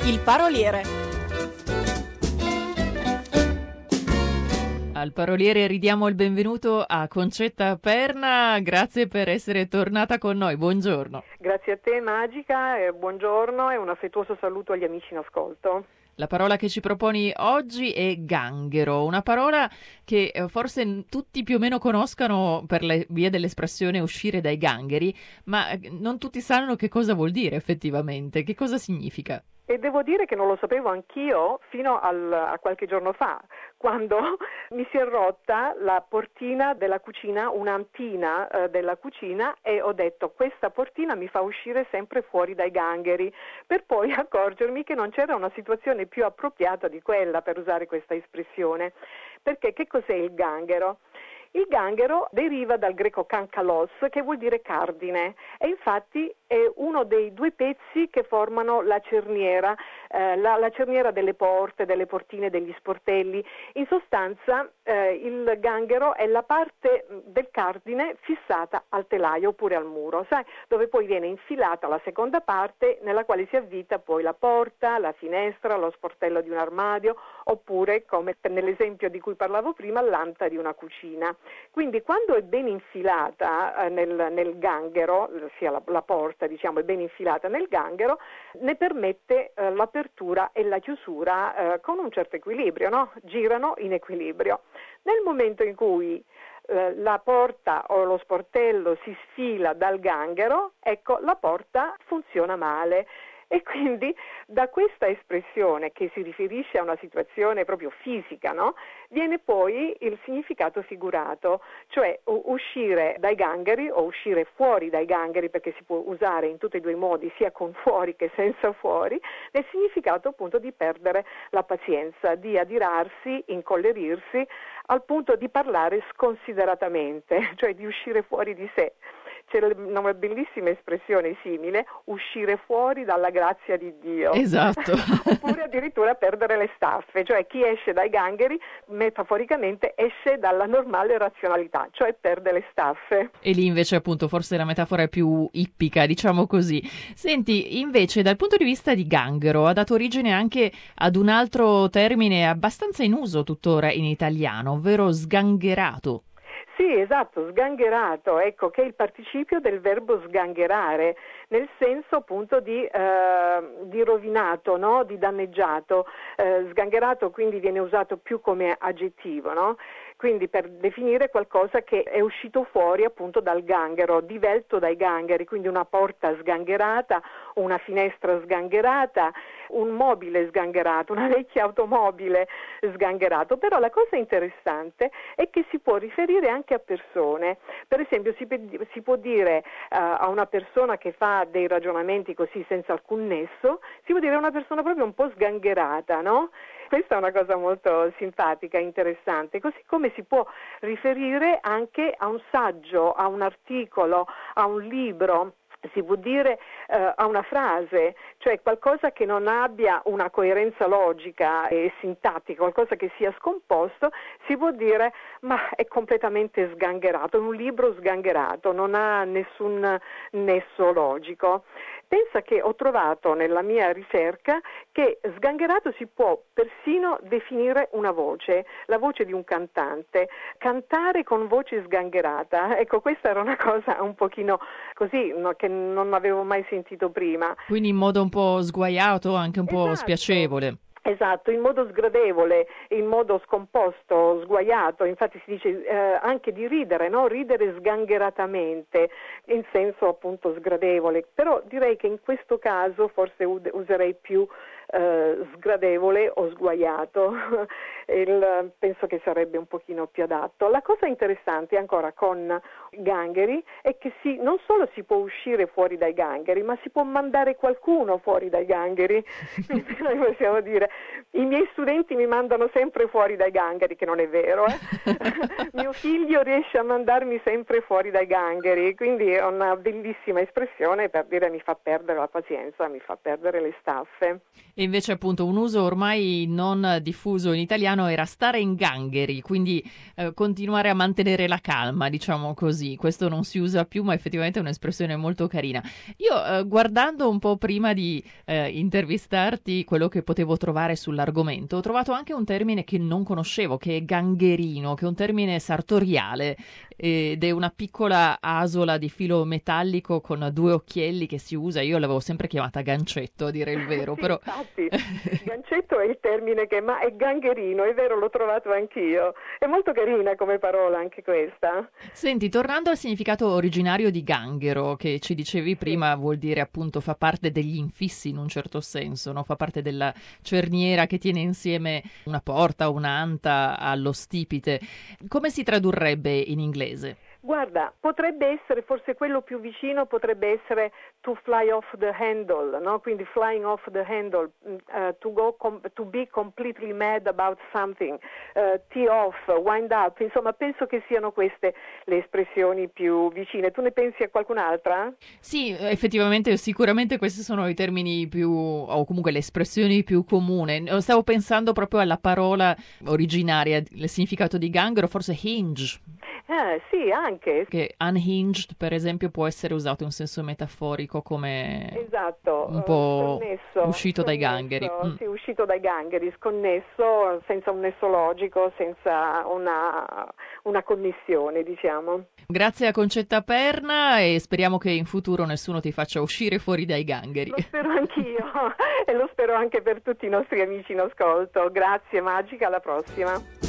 Il paroliere. Al paroliere ridiamo il benvenuto a Concetta Perna, grazie per essere tornata con noi, buongiorno. Grazie a te Magica, buongiorno e un affettuoso saluto agli amici in ascolto. La parola che ci proponi oggi è ganghero, una parola che forse tutti più o meno conoscano per la via dell'espressione uscire dai gangheri, ma non tutti sanno che cosa vuol dire effettivamente, che cosa significa. E devo dire che non lo sapevo anch'io fino a qualche giorno fa, quando mi si è rotta la portina della cucina, un'antina della cucina, e ho detto: questa portina mi fa uscire sempre fuori dai gangheri, per poi accorgermi che non c'era una situazione più appropriata di quella per usare questa espressione. Perché che cos'è il ganghero? Il ganghero deriva dal greco kankalos, che vuol dire cardine, e infatti è uno dei due pezzi che formano la cerniera, la cerniera delle porte, delle portine, degli sportelli. In sostanza il ganghero è la parte del cardine fissata al telaio oppure al muro, sai, dove poi viene infilata la seconda parte nella quale si avvita poi la porta, la finestra, lo sportello di un armadio, oppure, come nell'esempio di cui parlavo prima, l'anta di una cucina. Quindi quando è ben infilata nel ganghero, sia la porta diciamo è ben infilata nel ganghero, ne permette l'apertura e la chiusura con un certo equilibrio, no? Girano in equilibrio. Nel momento in cui la porta o lo sportello si sfila dal ganghero, ecco, la porta funziona male. E quindi da questa espressione, che si riferisce a una situazione proprio fisica, no? Viene poi il significato figurato, cioè uscire dai gangheri o uscire fuori dai gangheri, perché si può usare in tutti e due i modi, sia con fuori che senza fuori, nel significato appunto di perdere la pazienza, di adirarsi, incollerirsi, al punto di parlare sconsideratamente, cioè di uscire fuori di sé. C'è una bellissima espressione simile: uscire fuori dalla grazia di Dio. Esatto. Oppure addirittura perdere le staffe, cioè chi esce dai gangheri metaforicamente esce dalla normale razionalità, cioè perde le staffe. E lì invece appunto forse la metafora è più ippica, diciamo così. Senti, invece dal punto di vista di ganghero ha dato origine anche ad un altro termine abbastanza in uso tuttora in italiano, ovvero sgangherato. Sì, esatto, sgangherato, ecco, che è il participio del verbo sgangherare, nel senso appunto di rovinato, no? Di danneggiato. Sgangherato quindi viene usato più come aggettivo, no? Quindi per definire qualcosa che è uscito fuori appunto dal ganghero, divelto dai gangheri, quindi una porta sgangherata, una finestra sgangherata, un mobile sgangherato, una vecchia automobile sgangherato. Però la cosa interessante è che si può riferire anche a persone. Per esempio si può dire a una persona che fa dei ragionamenti così senza alcun nesso, si può dire a una persona proprio un po' sgangherata, no? Questa è una cosa molto simpatica, interessante, così come si può riferire anche a un saggio, a un articolo, a un libro. Si può dire a una frase, cioè qualcosa che non abbia una coerenza logica e sintattica, qualcosa che sia scomposto, si può dire ma è completamente sgangherato, è un libro sgangherato, non ha nessun nesso logico. Pensa che ho trovato nella mia ricerca che sgangherato si può persino definire una voce, la voce di un cantante, cantare con voce sgangherata. Ecco, questa era una cosa un pochino così, no, che non avevo mai sentito prima. Quindi in modo un po' sguaiato, anche un po' spiacevole. Esatto, in modo sgradevole, in modo scomposto, sguaiato, infatti si dice anche di ridere, no? Ridere sgangheratamente, in senso appunto sgradevole, però direi che in questo caso forse userei più sgradevole o sguaiato, penso che sarebbe un pochino più adatto. La cosa interessante ancora con i gangheri è che non solo si può uscire fuori dai gangheri, ma si può mandare qualcuno fuori dai gangheri. Noi possiamo dire: i miei studenti mi mandano sempre fuori dai gangheri, che non è vero, mio figlio riesce a mandarmi sempre fuori dai gangheri, quindi è una bellissima espressione per dire mi fa perdere la pazienza, mi fa perdere le staffe. E invece appunto un uso ormai non diffuso in italiano era stare in gangheri, quindi continuare a mantenere la calma, diciamo così. Questo non si usa più, ma effettivamente è un'espressione molto carina. Io guardando un po' prima di intervistarti quello che potevo trovare sull'argomento, ho trovato anche un termine che non conoscevo, che è gangherino, che è un termine sartoriale ed è una piccola asola di filo metallico con due occhielli che si usa. Io l'avevo sempre chiamata gancetto, a dire il vero, sì, però infatti, gancetto è il termine ma è gangherino, è vero, l'ho trovato anch'io. È molto carina come parola anche questa. Senti, tornando al significato originario di ganghero, che ci dicevi prima, vuol dire appunto fa parte degli infissi in un certo senso, no? Fa parte della cerniera che tiene insieme una porta, un'anta allo stipite. Come si tradurrebbe in inglese? Guarda, potrebbe essere, forse quello più vicino potrebbe essere to fly off the handle, no? Quindi flying off the handle, to be completely mad about something, tee off, wind up, insomma penso che siano queste le espressioni più vicine. Tu ne pensi a qualcun'altra? Sì, effettivamente, sicuramente questi sono i termini più, o comunque le espressioni più comuni. Stavo pensando proprio alla parola originaria, il significato di ganghero, forse hinge. Sì, anche. Che unhinged, per esempio, può essere usato in senso metaforico come esatto, un po' sconnesso, uscito dai gangheri. Sì, uscito dai gangheri, sconnesso, senza un nesso logico, senza una connessione, diciamo. Grazie a Concetta Perna e speriamo che in futuro nessuno ti faccia uscire fuori dai gangheri. Lo spero anch'io e lo spero anche per tutti i nostri amici in ascolto. Grazie Magica, alla prossima.